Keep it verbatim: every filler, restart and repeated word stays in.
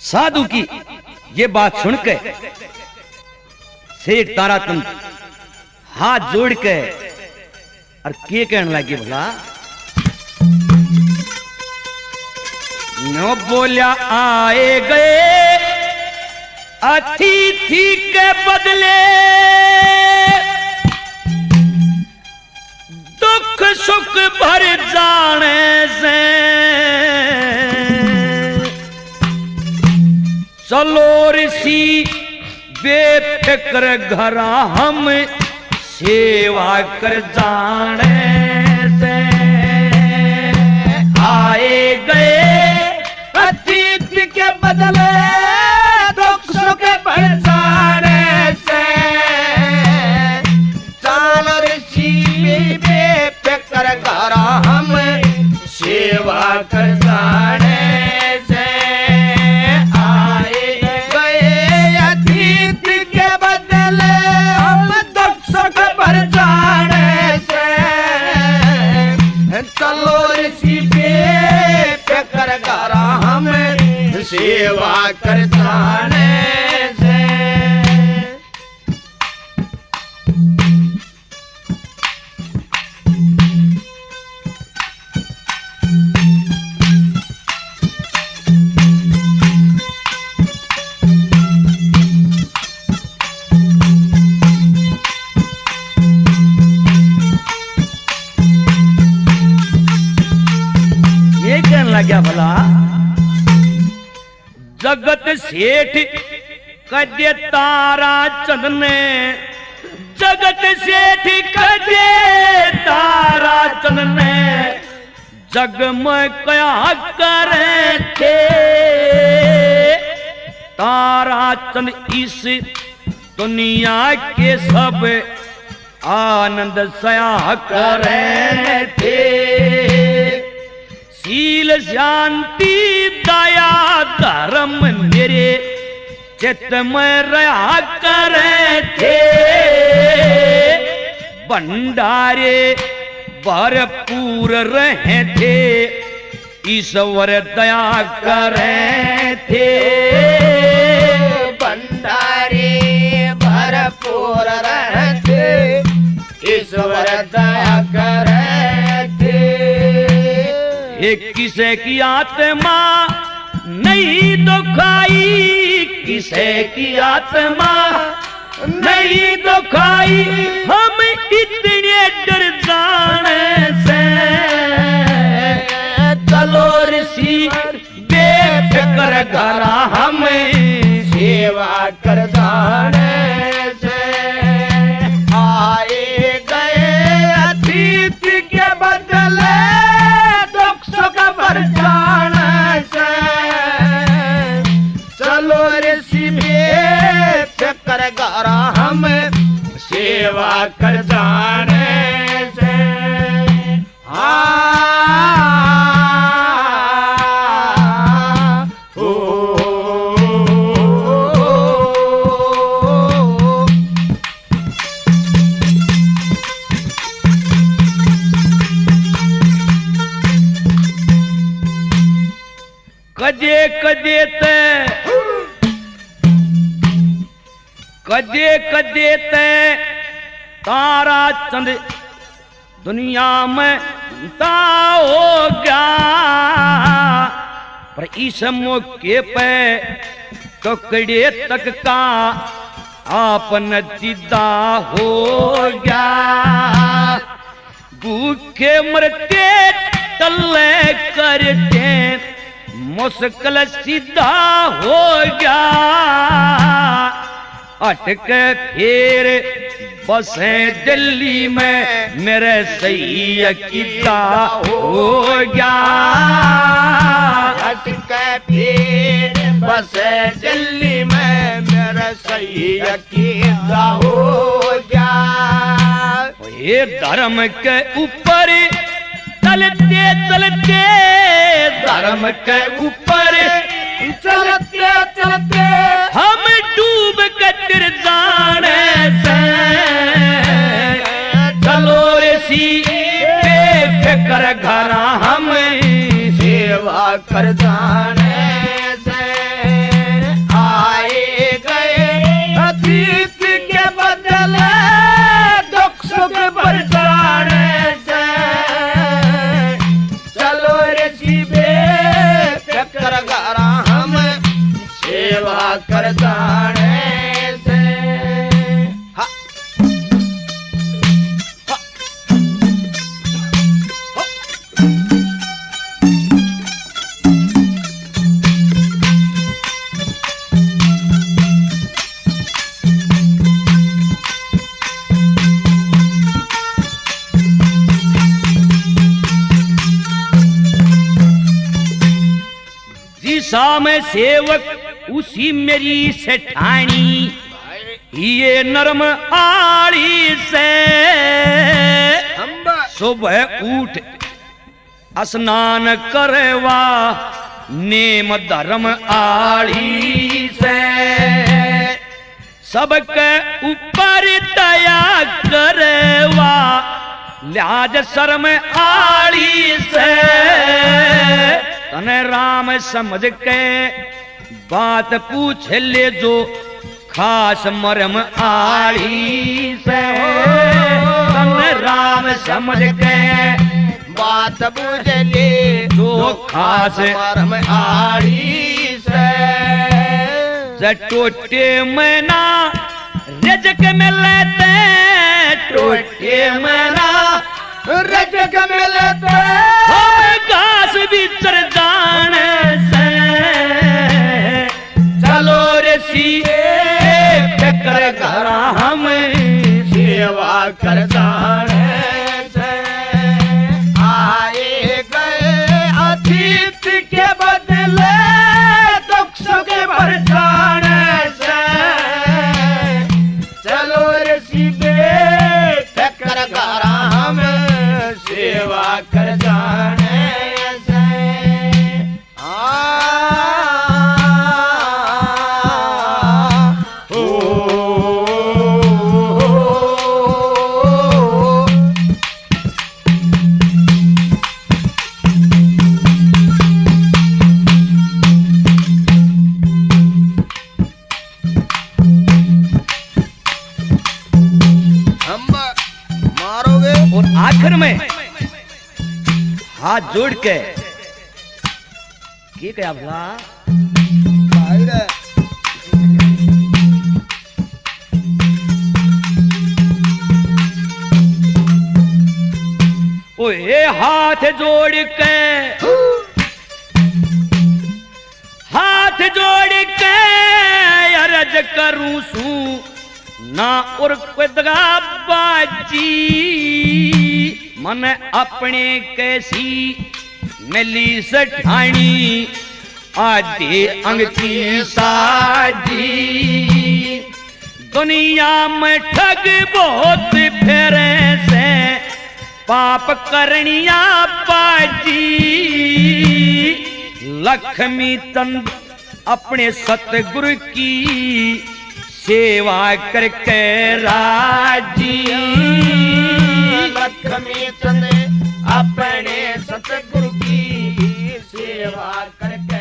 साधु की ये बात सुनकर सेठ ताराचंद हाथ जोड़ के और के कहने लगे भला नो बोलिया आए गए अतिथि के बदले दुख सुख भर जाने से चलो ऋषि बेफिक्र घरा हम सेवा कर जाने से आए गए अतिथि के बदले दुख सुख भर जाने से चलो ऋषि बेफिक्र घरा हम सेवा कर जाने से आए गए अतिथि के बदले हम दुख सुख भर जाने से चलो ऋषि बेफिक्र घरा हम सेवा कर जाने से ये कहने लगा भला जगत सेठ कदे ताराचंद ने जगत सेठ कदे ताराचंद ने जग में क्या करे थे ताराचंद इस दुनिया के सब आनंद सया करे थे शील शांति दया धर्म मेरे चित्त में रहा करे थे भंडारे भरपूर रहे थे ईश्वर दया करे थे भंडारे भरपूर रहे थे ईश्वर दया करे थे किसे की आत्मा नहीं दुखाई किसे की आत्मा नहीं दुखाई हम इतने डर जाने से चलो ऋषि बेफिक्र घरा हम सेवा कर जाने से आए गए अतिथि के बदले भर जाने से चलो ऋषि बेफिक्र घरा हम सेवा कर जाने से हाँ कदे कदे ते कदे कदे ते ताराचंद दुनिया में ता हो गया पर इस मौके पे टुकड़े तक का आपन दीदा हो गया भूखे मरते तल्ले करते मुश्किल सीधा हो गया अटक फिर बसे दिल्ली में मेरे सही अकीदा हो गया अटक फिर बसे दिल्ली में मेरा सही अकीदा हो गया ये धर्म के ऊपर चलते चलते धर्म के ऊपर चलते चलते हम डूब कर जाने से चलो ऋषि बेफिक्र घरा हम सेवा कर जाने से कर जाने से हा। हा। हा। जिसा मैं सेवक उसी मेरी सेठानी, ये नरम आड़ी से सुबह उठ स्नान करवा नेम धर्म आड़ी से, सबके ऊपर दया करवा लिहाज शर्म आड़ी से, तने राम समझ के बात पूछ ले जो खास मरम आड़ी से, तने राम समझ के बात बुझ ले जो खास मरम आड़ी से, टोटे मैना रजक में लेते, टोटे मैना रजक में लेते, घास बिचर जाने से, चलो रे सीए कर घर हम सेवा कर जाने से, आए गए अतिथि के बदले दुख सुख पर जाने से, चलो रे सीबे कर घर हम सेवा कर जाने से, आ ओ हम मारोगे। और आखिर में हाथ जोड़ के की क्या भला, ओए हाथ जोड़ के हाथ जोड़ के अर्ज करूं सू ना और कुदगा बाजी, मन अपने कैसी मिली सठानी आधे अंगती साजी, दुनिया में ठग बहुत फेरे से पाप करनिया बाजी, लक्ष्मी तंद अपने सतगुरु की सेवा करके राजी, लक्ष्मी चंद अपने सतगुरु की सेवा करके